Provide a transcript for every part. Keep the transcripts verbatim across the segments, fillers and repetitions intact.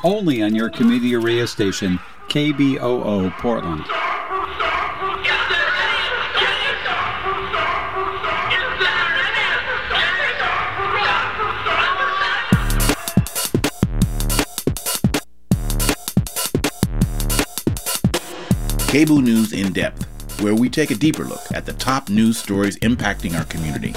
only on your community radio station, K B O O Portland. K B O O News in Depth, where we take a deeper look at the top news stories impacting our community.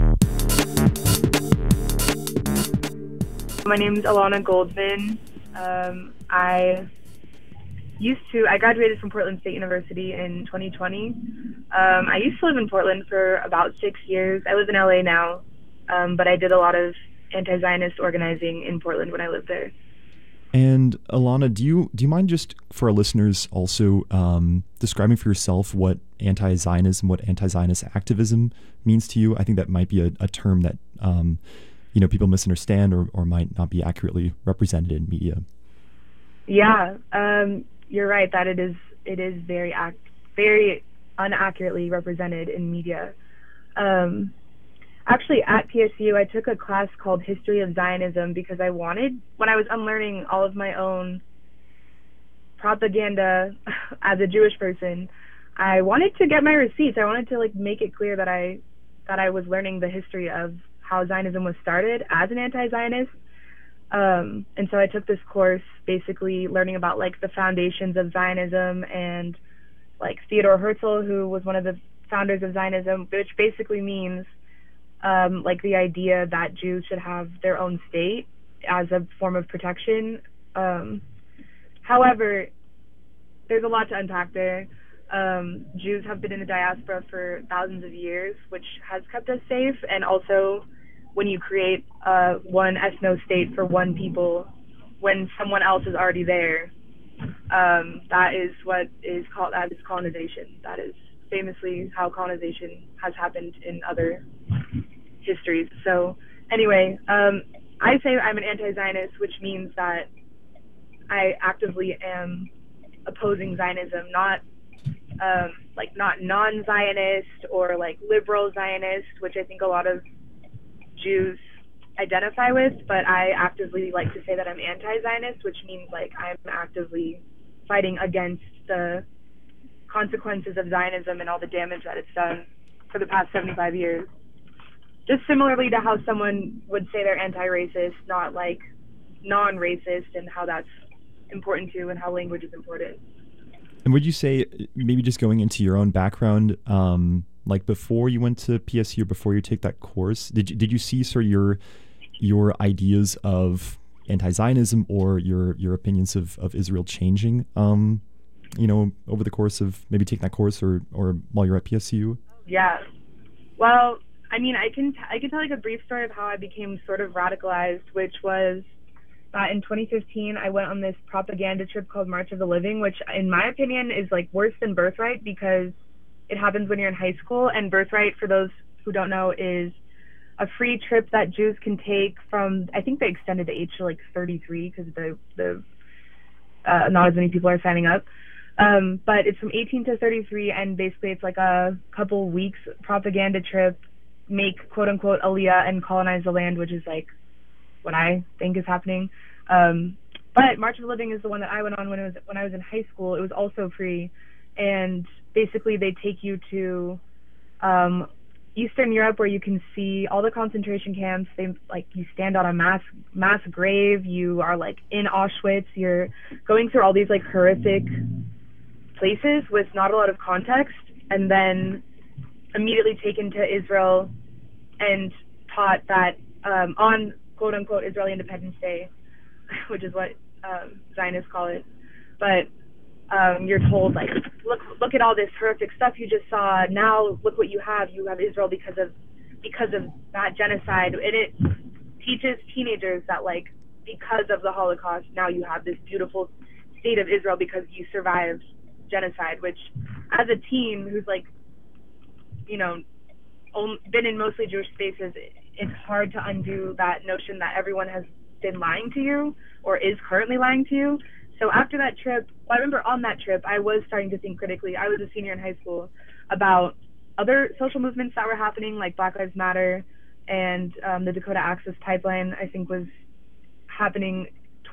My name is Alana Goldman. Um, I used to, I graduated from Portland State University in twenty twenty. Um, I used to live in Portland for about six years. I live in L A now, um, but I did a lot of anti-Zionist organizing in Portland when I lived there. And Alana, do you do you mind just for our listeners also um, describing for yourself what anti-Zionism, what anti-Zionist activism means to you? I think that might be a, a term that um, you know people misunderstand or, or might not be accurately represented in media. Yeah, um, you're right that it is it is very act very unaccurately represented in media. Um, Actually, at P S U, I took a class called History of Zionism because I wanted, when I was unlearning all of my own propaganda as a Jewish person, I wanted to get my receipts. I wanted to like make it clear that I that I was learning the history of how Zionism was started as an anti-Zionist. Um, and so I took this course basically learning about like the foundations of Zionism and like Theodore Herzl, who was one of the founders of Zionism, which basically means Um, like the idea that Jews should have their own state as a form of protection. Um, however, there's a lot to unpack there. Um, Jews have been in the diaspora for thousands of years, which has kept us safe. And also, when you create uh, one ethno-state for one people, when someone else is already there, um, that is what is called that is colonization. That is famously how colonization has happened in other histories. So anyway, um, I say I'm an anti-Zionist, which means that I actively am opposing Zionism, not um, like not non-Zionist or like liberal Zionist, which I think a lot of Jews identify with, but I actively like to say that I'm anti-Zionist, which means like I'm actively fighting against the consequences of Zionism and all the damage that it's done for the past seventy-five years. Just similarly to how someone would say they're anti-racist, not like non-racist, and how that's important too, and how language is important. And would you say, maybe just going into your own background, um, like before you went to P S U, before you take that course, did you, did you see sort of your your ideas of anti-Zionism or your your opinions of, of Israel changing, um, you know, over the course of maybe taking that course or, or while you're at P S U? Yeah. Well, I mean, I can t- I can tell like a brief story of how I became sort of radicalized, which was that in twenty fifteen I went on this propaganda trip called March of the Living, which in my opinion is like worse than Birthright because it happens when you're in high school, and Birthright, for those who don't know, is a free trip that Jews can take from, I think they extended the age to like thirty-three because the the uh, not as many people are signing up. Um, but it's from eighteen to thirty-three, and basically it's like a couple weeks propaganda trip, make quote unquote Aliyah and colonize the land, which is like what I think is happening. Um, but March of the Living is the one that I went on when it was when I was in high school. It was also free, and basically they take you to um, Eastern Europe where you can see all the concentration camps. They like you stand on a mass mass grave. You are like in Auschwitz. You're going through all these like horrific places with not a lot of context, and then immediately taken to Israel and taught that um, on quote unquote Israeli Independence Day, which is what um, Zionists call it. But um, you're told like, look, look at all this horrific stuff you just saw. Now look what you have. You have Israel because of because of that genocide. And it teaches teenagers that like because of the Holocaust, now you have this beautiful state of Israel because you survived genocide. Which, as a teen who's like, you know, been in mostly Jewish spaces, it's hard to undo that notion that everyone has been lying to you or is currently lying to you. So after that trip, well, I remember on that trip, I was starting to think critically. I was a senior in high school, about other social movements that were happening, like Black Lives Matter and um, the Dakota Access Pipeline, I think was happening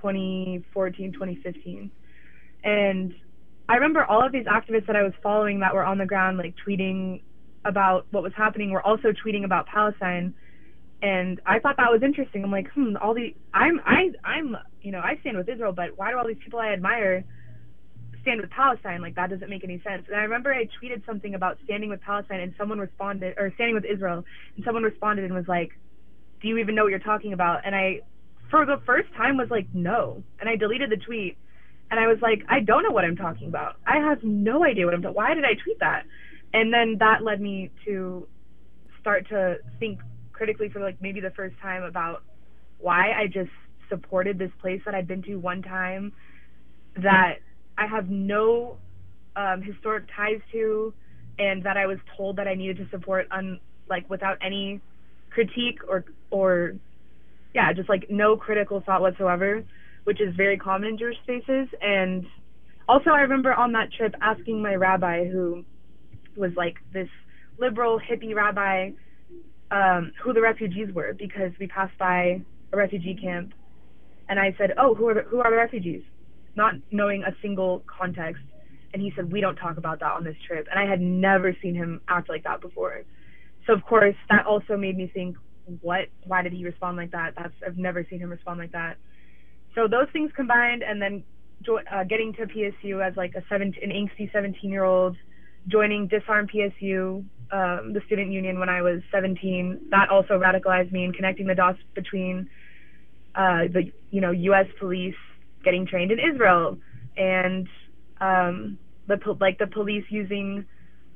twenty fourteen, twenty fifteen. And I remember all of these activists that I was following that were on the ground, like tweeting about what was happening, were also tweeting about Palestine. And I thought that was interesting. I'm like, hmm, all the, I'm, I, I'm, you know, I stand with Israel, but why do all these people I admire stand with Palestine? Like, that doesn't make any sense. And I remember I tweeted something about standing with Palestine, and someone responded, or standing with Israel, and someone responded and was like, do you even know what you're talking about? And I, for the first time, was like, no. And I deleted the tweet. And I was like, I don't know what I'm talking about. I have no idea what I'm talking about. Why did I tweet that? And then that led me to start to think critically for like maybe the first time about why I just supported this place that I'd been to one time, that I have no um, historic ties to, and that I was told that I needed to support un, like without any critique or, or yeah, just like no critical thought whatsoever, which is very common in Jewish spaces. And also I remember on that trip asking my rabbi, who was like this liberal hippie rabbi, um, who the refugees were, because we passed by a refugee camp. And I said, oh, who are the, who are the refugees? Not knowing a single context. And he said, we don't talk about that on this trip. And I had never seen him act like that before. So of course that also made me think, what, why did he respond like that? That's, I've never seen him respond like that. So those things combined, and then uh, getting to P S U as like a seventeen, an angsty seventeen-year-old, joining Disarm P S U, um, the student union, when I was seventeen, that also radicalized me, and connecting the dots between uh, the you know U S police getting trained in Israel, and um, the like the police using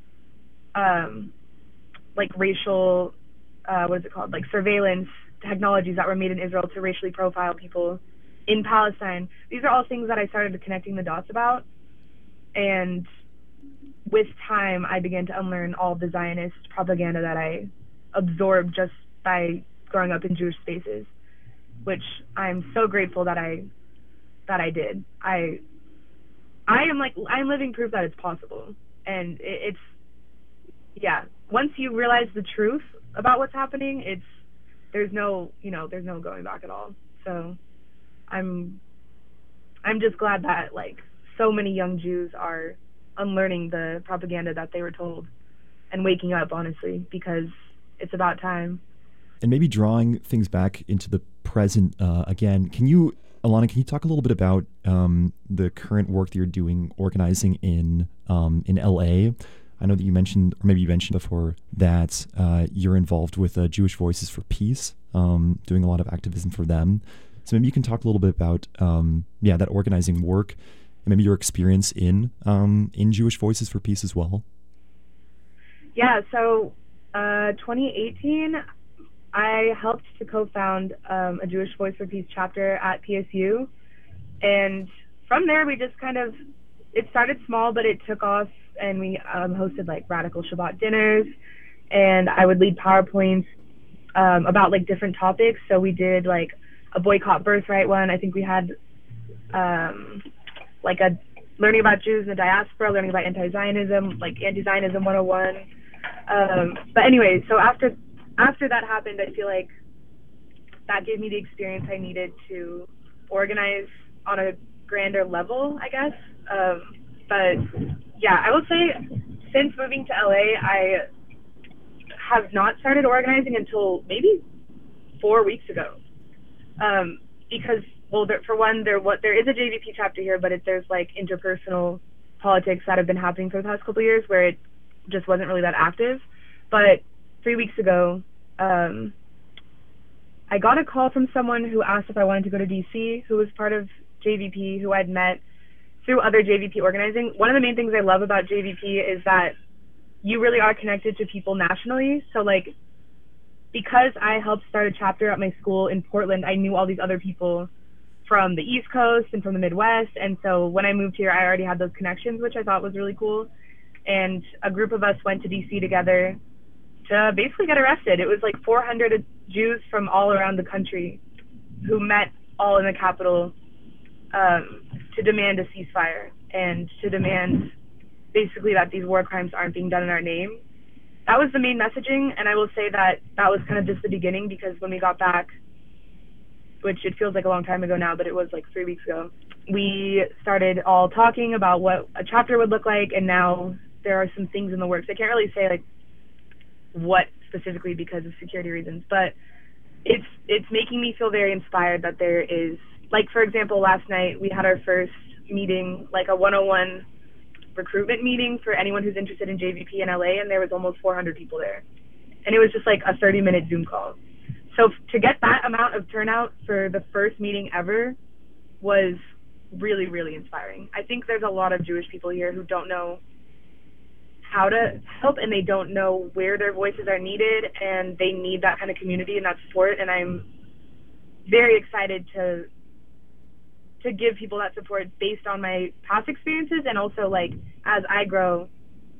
um, like racial uh, what is it called like surveillance technologies that were made in Israel to racially profile people in Palestine. These are all things that I started connecting the dots about, and with time I began to unlearn all the Zionist propaganda that I absorbed just by growing up in Jewish spaces, which I'm so grateful that I that I did. I I am like I'm living proof that it's possible, and it, it's yeah. Once you realize the truth about what's happening, it's there's no you know there's no going back at all. So I'm I'm just glad that like so many young Jews are unlearning the propaganda that they were told and waking up, honestly, because it's about time. And maybe drawing things back into the present uh, again, can you, Alana, can you talk a little bit about um, the current work that you're doing organizing in um, in L A? I know that you mentioned, or maybe you mentioned before, that uh, you're involved with uh, Jewish Voices for Peace, um, doing a lot of activism for them. So maybe you can talk a little bit about, um, yeah, that organizing work, and maybe your experience in um, in Jewish Voices for Peace as well. Yeah, so uh, twenty eighteen, I helped to co-found um, a Jewish Voice for Peace chapter at P S U, and from there we just kind of, it started small, but it took off, and we um, hosted like radical Shabbat dinners, and I would lead PowerPoints um, about like different topics. So we did like a boycott birthright one. I think we had um, like a learning about Jews in the diaspora, learning about anti-Zionism, like anti-Zionism one oh one. Um, but anyway, so after after that happened, I feel like that gave me the experience I needed to organize on a grander level, I guess. Um, but yeah, I will say since moving to L A, I have not started organizing until maybe four weeks ago. Um, because, well, there, for one, there what there is a J V P chapter here, but it, there's like interpersonal politics that have been happening for the past couple of years where it just wasn't really that active. But three weeks ago, um, I got a call from someone who asked if I wanted to go to D C, who was part of J V P, who I'd met through other J V P organizing. One of the main things I love about J V P is that you really are connected to people nationally. So like, because I helped start a chapter at my school in Portland, I knew all these other people from the East Coast and from the Midwest. And so when I moved here, I already had those connections, which I thought was really cool. And a group of us went to D C together to basically get arrested. It was like four hundred Jews from all around the country who met all in the Capitol um, to demand a ceasefire and to demand basically that these war crimes aren't being done in our name. That was the main messaging, and I will say that that was kind of just the beginning, because when we got back, which it feels like a long time ago now, but it was like three weeks ago, we started all talking about what a chapter would look like, and now there are some things in the works. I can't really say like what specifically because of security reasons, but it's it's making me feel very inspired that there is, like, for example, last night we had our first meeting, like a one oh one recruitment meeting for anyone who's interested in J V P in L A, and there was almost four hundred people there. And it was just like a thirty minute Zoom call. So to get that amount of turnout for the first meeting ever was really, really inspiring. I think there's a lot of Jewish people here who don't know how to help, and they don't know where their voices are needed, and they need that kind of community and that support. And I'm very excited to to give people that support based on my past experiences, and also like as I grow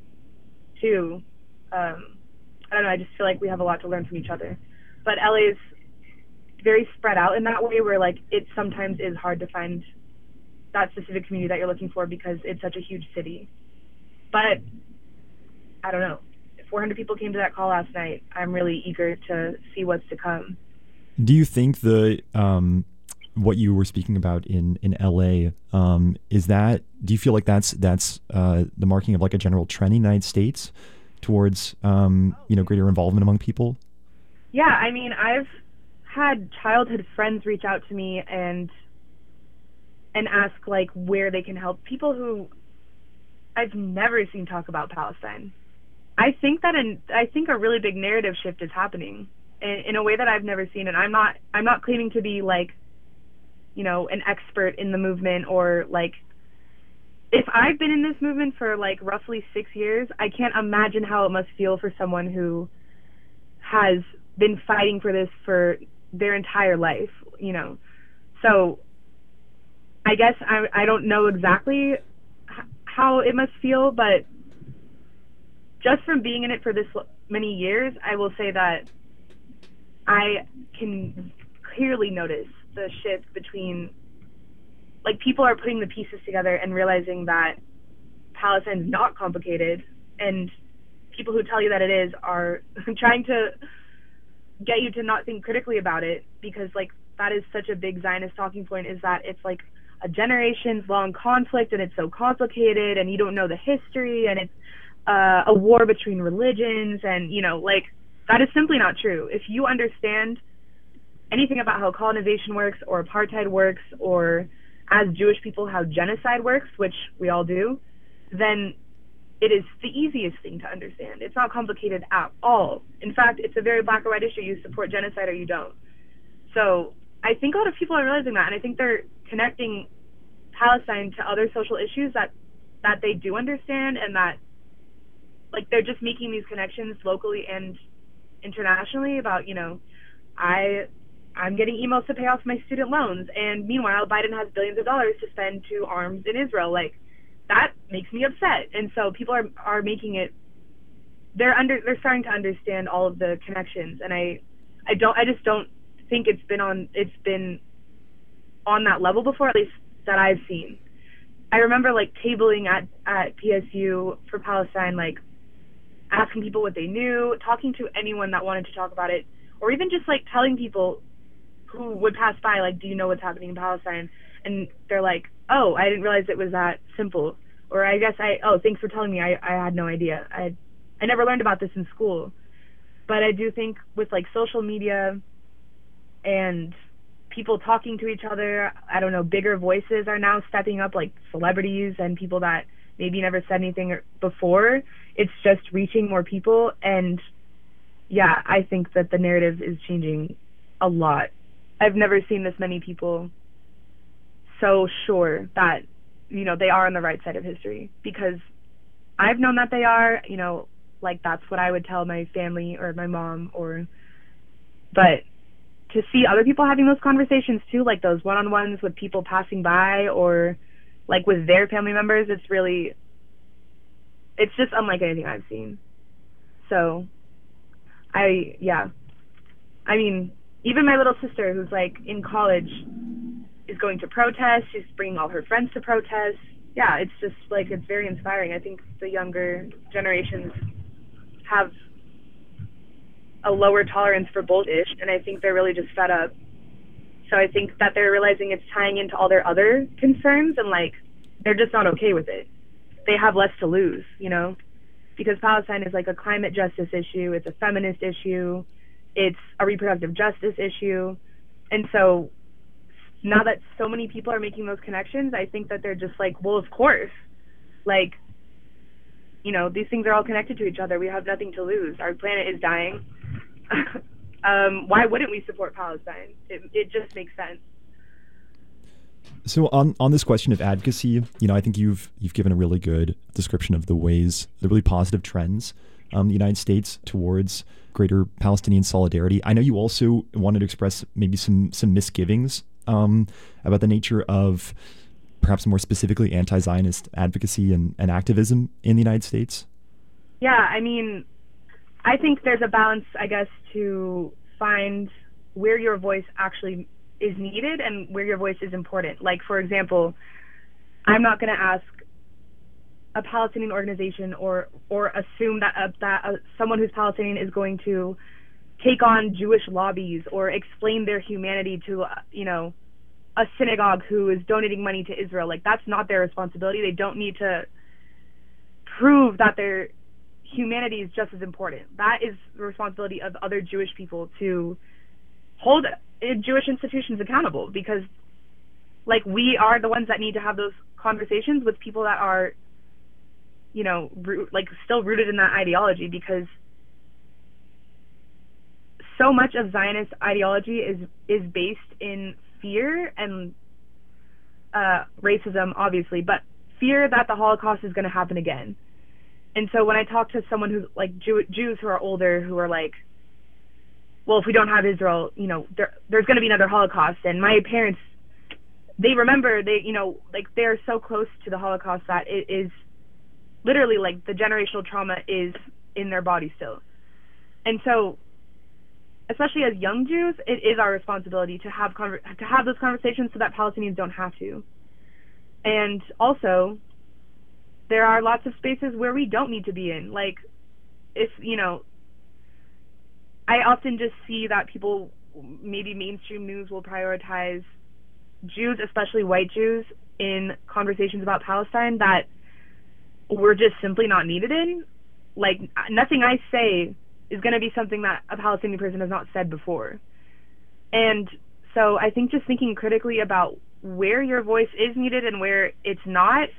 too. Um, I don't know, I just feel like we have a lot to learn from each other. But L A is very spread out in that way, where like it sometimes is hard to find that specific community that you're looking for because it's such a huge city. But I don't know. If four hundred people came to that call last night, I'm really eager to see what's to come. Do you think the um, what you were speaking about in in L A um, is that? Do you feel like that's that's uh, the marking of like a general trend in the United States towards um, you know, greater involvement among people? Yeah, I mean, I've had childhood friends reach out to me and and ask like where they can help. People who I've never seen talk about Palestine. I think that an, I think a really big narrative shift is happening in, in a way that I've never seen. And I'm not I'm not claiming to be like, you know, an expert in the movement, or like, if I've been in this movement for like roughly six years, I can't imagine how it must feel for someone who has been fighting for this for their entire life, you know. So I guess I, I don't know exactly h- how it must feel, but just from being in it for this many years, I will say that I can clearly notice the shift between, like, people are putting the pieces together and realizing that Palestine's not complicated, and people who tell you that it is are trying to get you to not think critically about it, because, like, that is such a big Zionist talking point, is that it's like a generations long conflict and it's so complicated and you don't know the history, and it's uh, a war between religions, and, you know, like, that is simply not true. If you understand anything about how colonization works, or apartheid works, or as Jewish people how genocide works, which we all do, then it is the easiest thing to understand. It's not complicated at all. In fact, it's a very black or white issue. You support genocide or you don't. So I think a lot of people are realizing that, and I think they're connecting Palestine to other social issues that, that they do understand, and that, like, they're just making these connections locally and internationally about, you know, I... I'm getting emails to pay off my student loans, and meanwhile, Biden has billions of dollars to spend to arms in Israel. Like, that makes me upset. And so people are are making it. They're under. They're starting to understand all of the connections, and I, I don't. I just don't think it's been on. It's been on that level before, at least that I've seen. I remember like tabling at at P S U for Palestine, like asking people what they knew, talking to anyone that wanted to talk about it, or even just like telling people who would pass by, like, do you know what's happening in Palestine? And they're like, oh, I didn't realize it was that simple. Or I guess I, oh, thanks for telling me. I, I had no idea. I I never learned about this in school. But I do think with, like, social media and people talking to each other, I don't know, bigger voices are now stepping up, like celebrities and people that maybe never said anything before. It's just reaching more people. And, yeah, I think that the narrative is changing a lot. I've never seen this many people so sure that, you know, they are on the right side of history, because I've known that they are, you know, like that's what I would tell my family or my mom, or, but to see other people having those conversations too, like those one-on-ones with people passing by or like with their family members, it's really, it's just unlike anything I've seen. So I, yeah, I mean, even my little sister, who's like in college, is going to protest. She's bringing all her friends to protest. Yeah, it's just like, it's very inspiring. I think the younger generations have a lower tolerance for bullshit, and I think they're really just fed up So I think that they're realizing it's tying into all their other concerns, and like they're just not okay with it. They have less to lose, you know, because Palestine is like a climate justice issue, it's a feminist issue, it's a reproductive justice issue. And so now that so many people are making those connections, I think that they're just like, well, of course, like, you know, these things are all connected to each other. We have nothing to lose. Our planet is dying. um, why wouldn't we support Palestine? It, it just makes sense. So on, on this question of advocacy, you know, I think you've you've given a really good description of the ways, the really positive trends um, the United States towards greater Palestinian solidarity. I know you also wanted to express maybe some some misgivings um, about the nature of perhaps more specifically anti-Zionist advocacy and, and activism in the United States. Yeah, I mean, I think there's a balance, I guess, to find where your voice actually is needed and where your voice is important. Like, for example, I'm not going to ask a Palestinian organization or or assume that uh, that uh, someone who's Palestinian is going to take on Jewish lobbies or explain their humanity to, uh, you know, a synagogue who is donating money to Israel. Like, that's not their responsibility. They don't need to prove that their humanity is just as important. That is the responsibility of other Jewish people to hold Jewish institutions accountable, because like we are the ones that need to have those conversations with people that are, you know, root, like still rooted in that ideology, because so much of Zionist ideology is is based in fear and uh, racism, obviously, but fear that the Holocaust is going to happen again. And so when I talk to someone who's like Jew- Jews who are older, who are like, well, if we don't have Israel, you know, there, there's going to be another Holocaust. And my parents, they remember, they, you know, like they're so close to the Holocaust that it is literally like the generational trauma is in their body still. And so, especially as young Jews, it is our responsibility to have conver- to have those conversations so that Palestinians don't have to. And also, there are lots of spaces where we don't need to be in. Like, if, you know, I often just see that people, maybe mainstream news will prioritize Jews, especially white Jews, in conversations about Palestine that we're just simply not needed in. Like, nothing I say is going to be something that a Palestinian person has not said before. And so I think just thinking critically about where your voice is needed and where it's not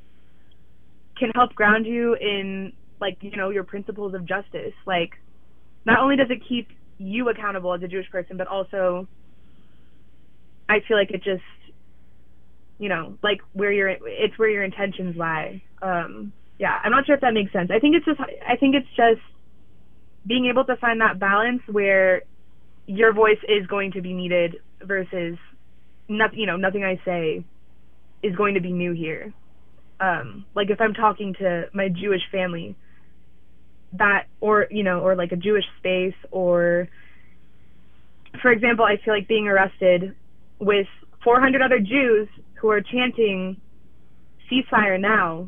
can help ground you in, like, you know, your principles of justice. Like, not only does it keep you accountable as a Jewish person, but also I feel like it just, you know, like where your, it's where your intentions lie. Um, yeah, I'm not sure if that makes sense. I think it's just, I think it's just being able to find that balance where your voice is going to be needed versus nothing, you know, nothing I say is going to be new here. Um, like if I'm talking to my Jewish family, that, or, you know, or like a Jewish space, or, for example, I feel like being arrested with four hundred other Jews who are chanting ceasefire now,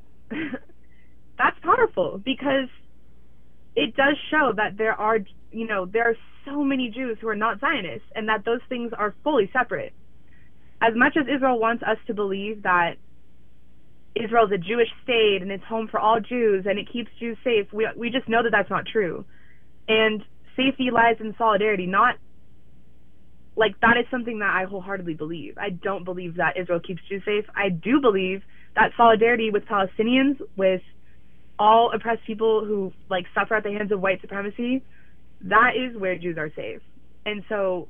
that's powerful, because it does show that there are, you know, there are so many Jews who are not Zionists, and that those things are fully separate. As much as Israel wants us to believe that Israel is a Jewish state and it's home for all Jews and it keeps Jews safe, we we just know that that's not true. And safety lies in solidarity, not, like, that is something that I wholeheartedly believe. I don't believe that Israel keeps Jews safe. I do believe that solidarity with Palestinians, with all oppressed people who, like, suffer at the hands of white supremacy, that is where Jews are safe. And so,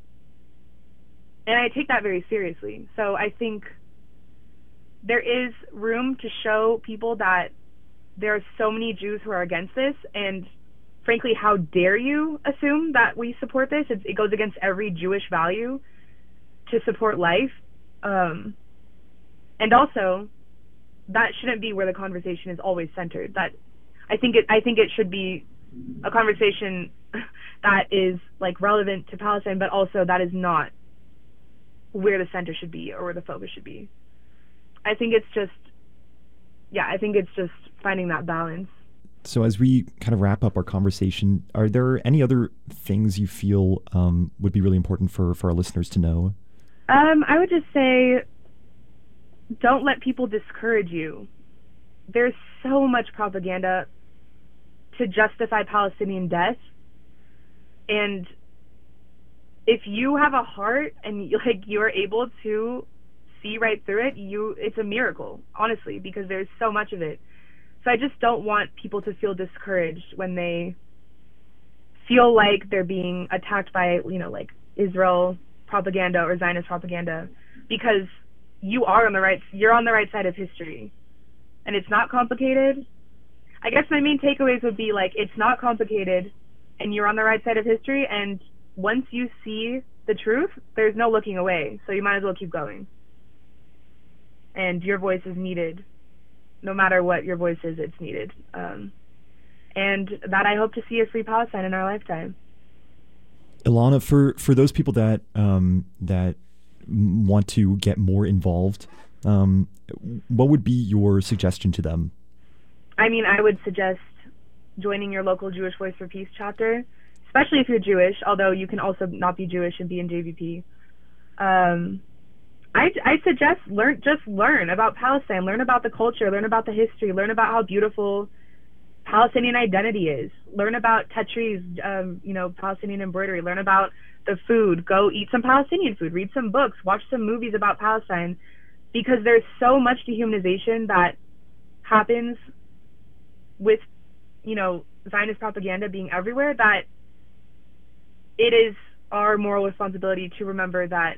and I take that very seriously. So I think there is room to show people that there are so many Jews who are against this, and frankly, how dare you assume that we support this? It, it goes against every Jewish value to support life. Um, and also, that shouldn't be where the conversation is always centered. That I think it I think it should be a conversation that is, like, relevant to Palestine, but also that is not where the center should be or where the focus should be. I think it's just, yeah, I think it's just finding that balance. So as we kind of wrap up our conversation, are there any other things you feel um, would be really important for, for our listeners to know? Um, I would just say, don't let people discourage you. There's so much propaganda to justify Palestinian death, and if you have a heart and like you're able to see right through it, you it's a miracle, honestly, because there's so much of it. So I just don't want people to feel discouraged when they feel like they're being attacked by, you know, like Israel propaganda or Zionist propaganda, because you are on the right, you're on the right side of history, and it's not complicated. I guess my main takeaways would be like, it's not complicated, and you're on the right side of history, and once you see the truth, there's no looking away, so you might as well keep going. And your voice is needed. No matter what your voice is, it's needed. Um, and that I hope to see a free Palestine in our lifetime. Ilana, for, for those people that um, that want to get more involved, um, what would be your suggestion to them? I mean, I would suggest joining your local Jewish Voice for Peace chapter, especially if you're Jewish, although you can also not be Jewish and be in J V P. Um, I, I suggest learn, just learn about Palestine, learn about the culture, learn about the history, learn about how beautiful Palestinian identity is, learn about Tetri's, um, you know, Palestinian embroidery, learn about the food, go eat some Palestinian food, read some books, watch some movies about Palestine, because there's so much dehumanization that happens with, you know, Zionist propaganda being everywhere, that it is our moral responsibility to remember that,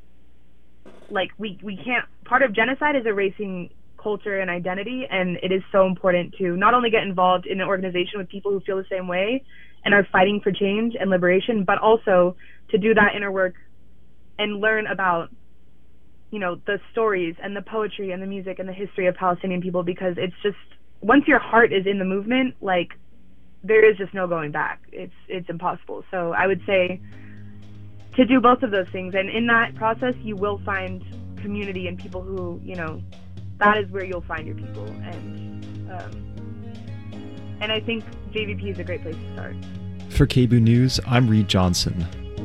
like, we, we can't, part of genocide is erasing culture and identity, and it is so important to not only get involved in an organization with people who feel the same way and are fighting for change and liberation, but also to do that inner work and learn about, you know, the stories and the poetry and the music and the history of Palestinian people, because it's just, once your heart is in the movement, like, there is just no going back. It's it's impossible. So I would say to do both of those things, and in that process you will find community and people who, you know, that is where you'll find your people, and um, and I think J V P is a great place to start. For K B O O News, I'm Reed Johnson.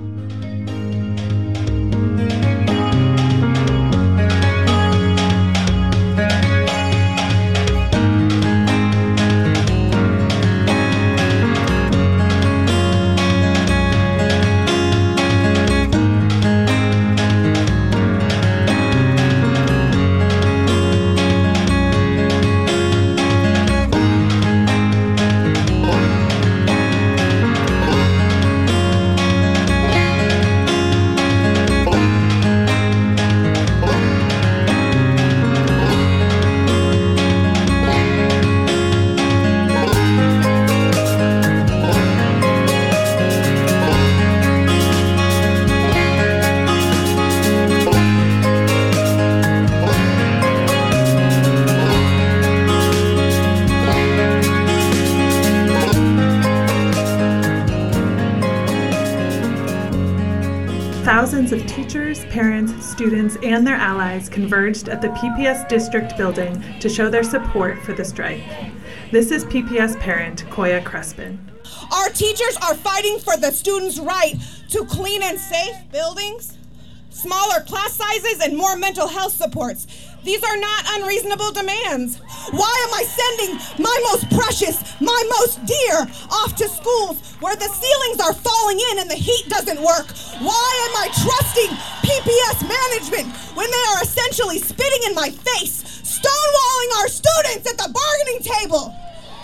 Thousands of teachers, parents, students, and their allies converged at the P P S district building to show their support for the strike. This is P P S parent Koya Crespin. Our teachers are fighting for the students' right to clean and safe buildings, smaller class sizes, and more mental health supports. These are not unreasonable demands. Why am I sending my most precious, my most dear off to schools where the ceilings are falling in and the heat doesn't work? Why am I trusting P P S management when they are essentially spitting in my face, stonewalling our students at the bargaining table?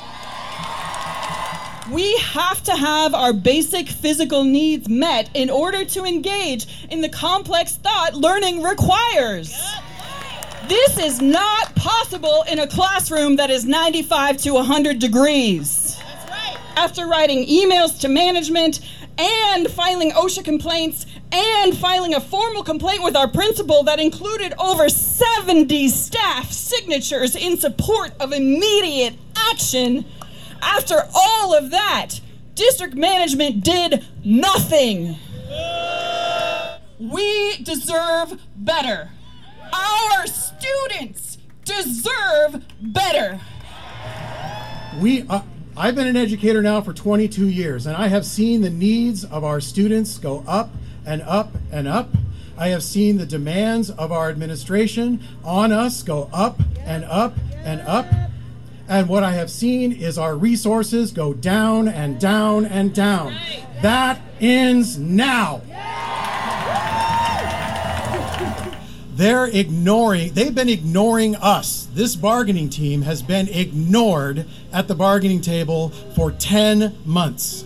We have to have our basic physical needs met in order to engage in the complex thought learning requires. This is not possible in a classroom that is ninety-five to one hundred degrees. That's right. After writing emails to management and filing OSHA complaints and filing a formal complaint with our principal that included over seventy staff signatures in support of immediate action, after all of that, district management did nothing. We deserve better. Our students deserve better. We, uh, I've been an educator now for twenty-two years, and I have seen the needs of our students go up and up and up. I have seen the demands of our administration on us go up and up and up. And what I have seen is our resources go down and down and down. That ends now. They're ignoring, they've been ignoring us. This bargaining team has been ignored at the bargaining table for ten months.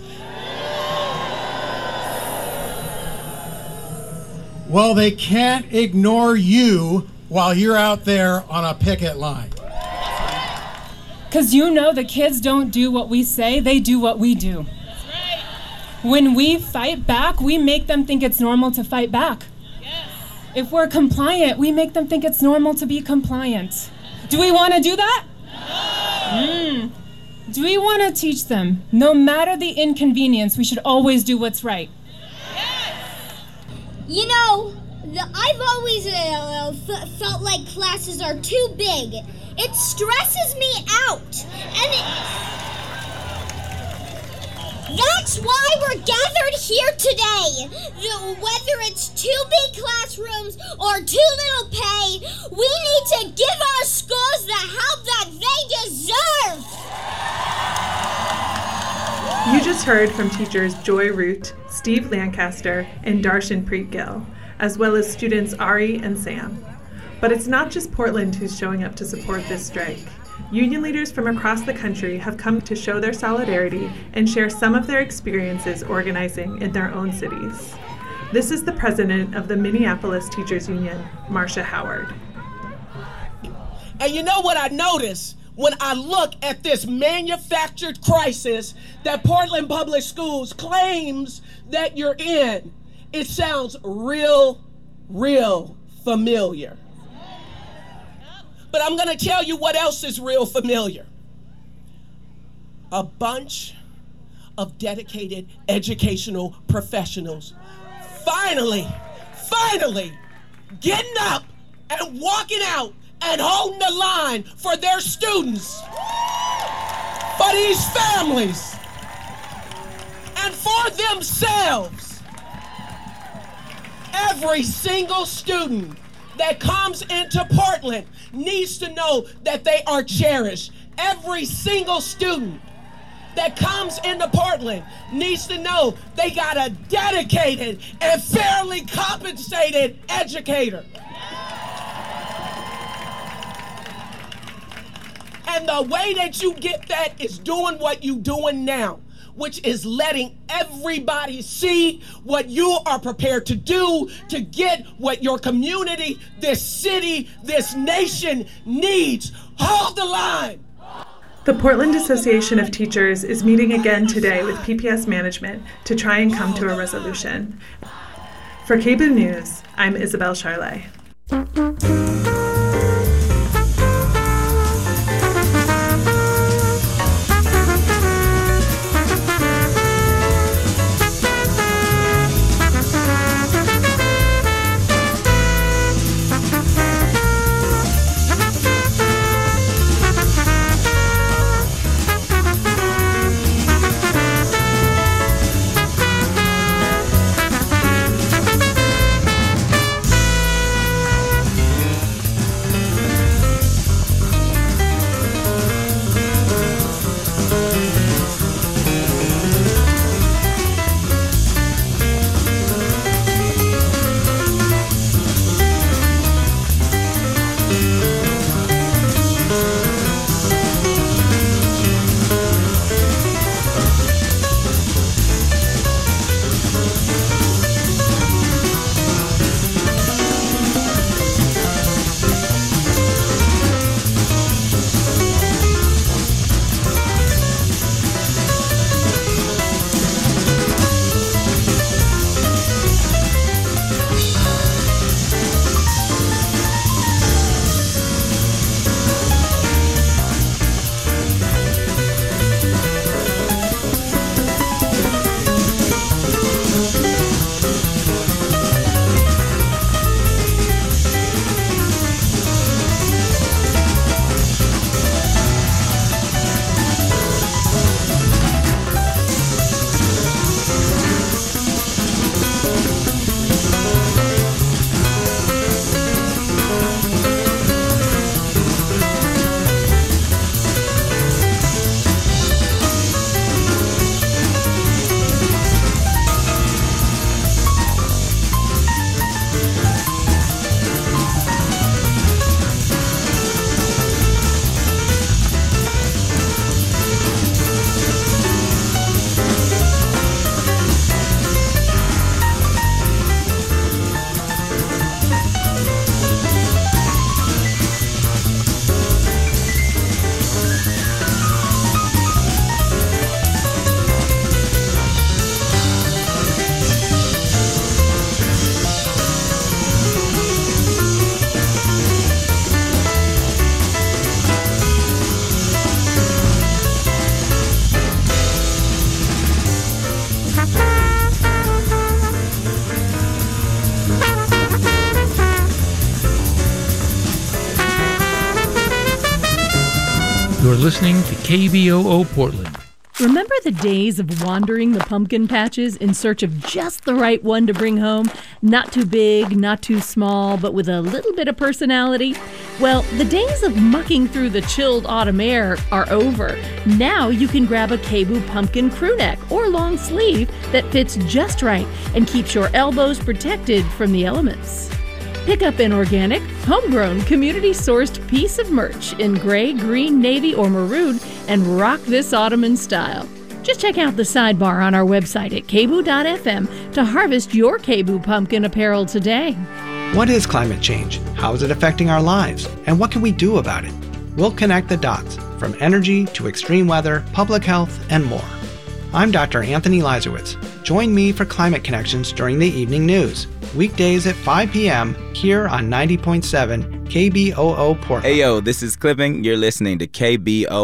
Well, they can't ignore you while you're out there on a picket line. Because you know the kids don't do what we say, they do what we do. That's right. When we fight back, we make them think it's normal to fight back. Yes. If we're compliant, we make them think it's normal to be compliant. Do we want to do that? No. Mm. Do we want to teach them, no matter the inconvenience, we should always do what's right? You know, the, I've always uh, f- felt like classes are too big. It stresses me out. And it, that's why we're gathered here today. The, whether it's two big classrooms or too little pay, we need to give our schools the help that they deserve. You just heard from teachers Joy Root, Steve Lancaster, and Darshan Preet Gill, as well as students Ari and Sam. But it's not just Portland who's showing up to support this strike. Union leaders from across the country have come to show their solidarity and share some of their experiences organizing in their own cities. This is the president of the Minneapolis Teachers Union, Marcia Howard. And you know what I noticed? When I look at this manufactured crisis that Portland Public Schools claims that you're in, it sounds real, real familiar. But I'm gonna tell you what else is real familiar. A bunch of dedicated educational professionals finally, finally getting up and walking out and holding the line for their students, for these families, and for themselves. Every single student that comes into Portland needs to know that they are cherished. Every single student that comes into Portland needs to know they got a dedicated and fairly compensated educator. And the way that you get that is doing what you're doing now, which is letting everybody see what you are prepared to do to get what your community, this city, this nation needs. Hold the line. The Portland Association of Teachers is meeting again today with P P S management to try and come to a resolution. For K B O O News, I'm Isabel Charlet. You're listening to K B O O Portland. Remember the days of wandering the pumpkin patches in search of just the right one to bring home? Not too big, not too small, but with a little bit of personality? Well, the days of mucking through the chilled autumn air are over. Now you can grab a KBOO pumpkin crew neck or long sleeve that fits just right and keeps your elbows protected from the elements. Pick up an organic, homegrown, community-sourced piece of merch in gray, green, navy, or maroon and rock this autumn in style. Just check out the sidebar on our website at k b o o dot f m to harvest your KBOO pumpkin apparel today. What is climate change? How is it affecting our lives? And what can we do about it? We'll connect the dots, from energy to extreme weather, public health, and more. I'm Doctor Anthony Leisowitz. Join me for Climate Connections during the evening news. Weekdays at five p.m. here on ninety point seven K B O O Portland. Hey yo, this is Clipping. You're listening to K B O